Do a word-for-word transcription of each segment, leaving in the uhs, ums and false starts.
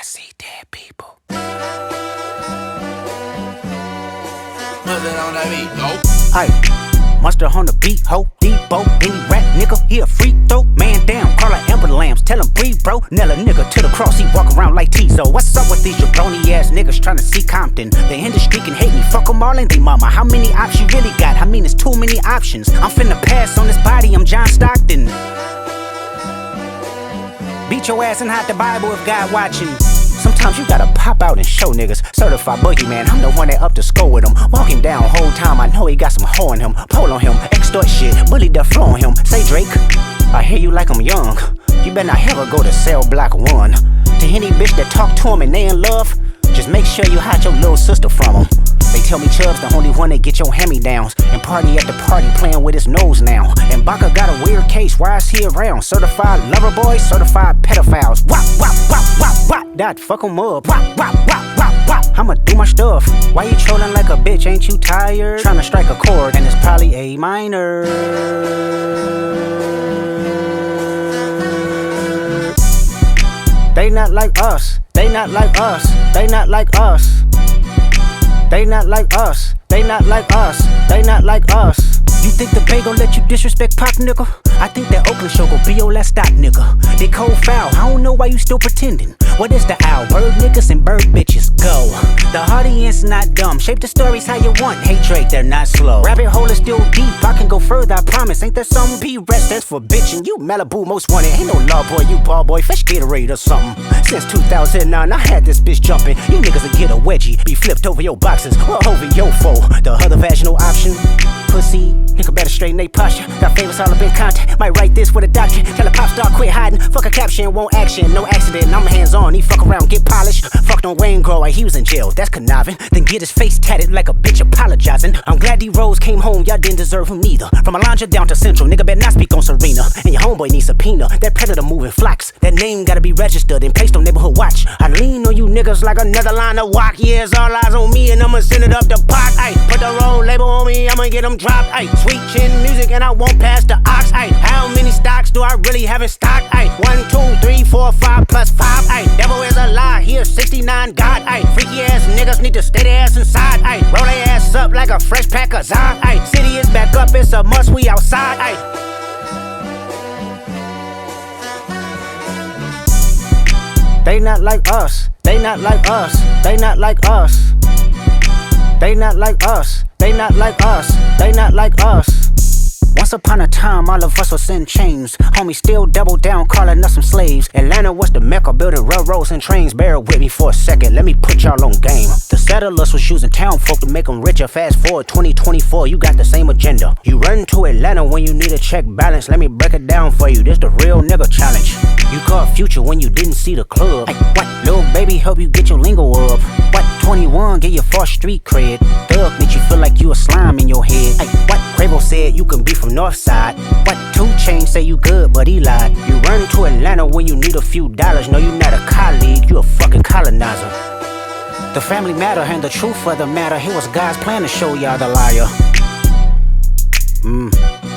see dead people. What's that on that beat? Go. Aye, Mustard on the beat, ho, Debo, any rap nigga, he a free throw. Man down, call her Amber Lambs, tell him breathe, bro. Nella nigga to the cross, he walk around like Tizo. What's up with these jabroni ass niggas trying to see Compton? The industry can hate me, fuck them all and they mama. How many options you really got? I mean, it's too many options. I'm finna pass on this body, I'm John Stockton. Beat your ass and hide the Bible if God watching. Sometimes you gotta pop out and show niggas. Certified boogeyman, I'm the one that up to score with him. Walk him down whole time, I know he got some hoe in him. Pole on him, extort shit, bully the flow on him. Say Drake, I hear you like I'm young. You better not ever go to cell block one. To any bitch that talk to him and they in love, just make sure you hide your little sister from him. They tell me Chubb's the only one that get your hand-me-downs and party at the party playing with his nose now. And Baka got a weird case, why is he around? Certified lover boys, certified pedophiles. Wop, wop, wop, wop, wop. That fuck him up. Wop, wop, wop, wop, wop. I'ma do my stuff. Why you trolling like a bitch? Ain't you tired? Tryna strike a chord and it's probably A minor. They not like us. They not like us. They not like us. They not like us, they not like us, they not like us. You think the Bay gon' let you disrespect Pop, nigga? I think that Oakland show gon' be your last stop, nigga. They cold foul, I don't know why you still pretending. What is the owl? Bird niggas and bird bitches, go. The audience not dumb, shape the stories how you want. Hey Drake, they're not slow. Rabbit hole is still deep, I can go further, I promise. Ain't that something? P-Rest stands for bitchin'. You Malibu most wanted, ain't no law boy, you ball boy. Fetch Gatorade or something. Since two thousand nine, I had this bitch jumping. You niggas will get a wedgie, be flipped over your boxes, or over your foe. The other vaginal option, pussy. Nigga better straighten they posture. Got famous all up in contact. Might write this with a doctrine. Tell a pop star quit hiding. Fuck a caption, won't action. No accident, I'm hands on. He fuck around, get polished. Fucked on Wayne Grow, he was in jail. That's conniving. Then get his face tatted like a bitch apologizing. I'm glad D-Rose came home, y'all didn't deserve him neither. From Alondra down to Central, nigga better not speak on Serena. And your homeboy needs subpoena. That predator moving flocks. That name gotta be registered and placed on neighborhood watch. I lean on you niggas like another line of walk. Yeah, it's all eyes on me and I'ma send it up the pot. Ay, put the road label on me, I'ma get them dropped. Ay, sweet chin music and I won't pass the ox. Ay, how many stocks do I really have in stock? Ay, one, two, three, four, five plus five. Ay, devil is a lie, he is sixty-nine God. Ay, freaky ass niggas need to stay their ass inside. Ay, roll their ass up like a fresh pack of Zod. Ay, city is back up, it's a must, we outside. Ay. They not like us, they not like us, they not like us. They not like us, they not like us, they not like us. Once upon a time, all of us was in chains. Homie still double down, calling us some slaves. Atlanta was the mecca, building railroads and trains. Bear with me for a second, let me put y'all on game. The settlers was using town folk to make them richer. Fast forward twenty twenty-four, you got the same agenda. You run to Atlanta when you need a check balance. Let me break it down for you, this the real nigga challenge. You caught Future when you didn't see the club. Ay, what? Lil' baby help you get your lingo up. What? twenty-one get your first street cred. Thug make you feel like you a slime in your head. Ay, what? Quavo said you can be from Northside. What? two Chainz say you good but he lied. You run to Atlanta when you need a few dollars. No, you not a colleague, you a fucking colonizer. The family matter and the truth of the matter. It was God's plan to show y'all the liar. Mmm.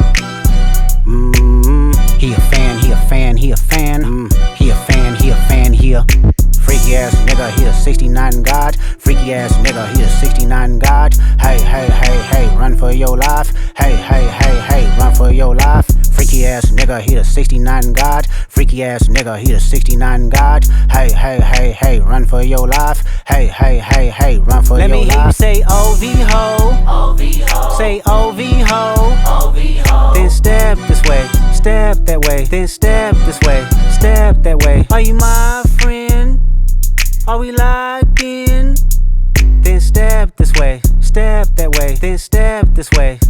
Mmm. He a fan, he a fan, he a fan. Mm. He a fan, he a fan, he a freaky ass nigga, he a sixty-nine God. Freaky ass nigga, he a sixty-nine God. Hey, hey, hey, hey, run for your life. Hey, hey, hey, hey, run for your life. Freaky ass nigga, he a sixty-nine God. Freaky ass nigga, he a sixty-nine God. Hey, hey, hey, hey, run for your life. Hey, hey, hey, hey, run for your life. Let me hear you say O V ho. O V ho. Say O V ho. O V ho. Then step this way, step that way. Then step this way, step that way. Are you my friend? Are we locked in? Then step this way, step that way. Then step this way.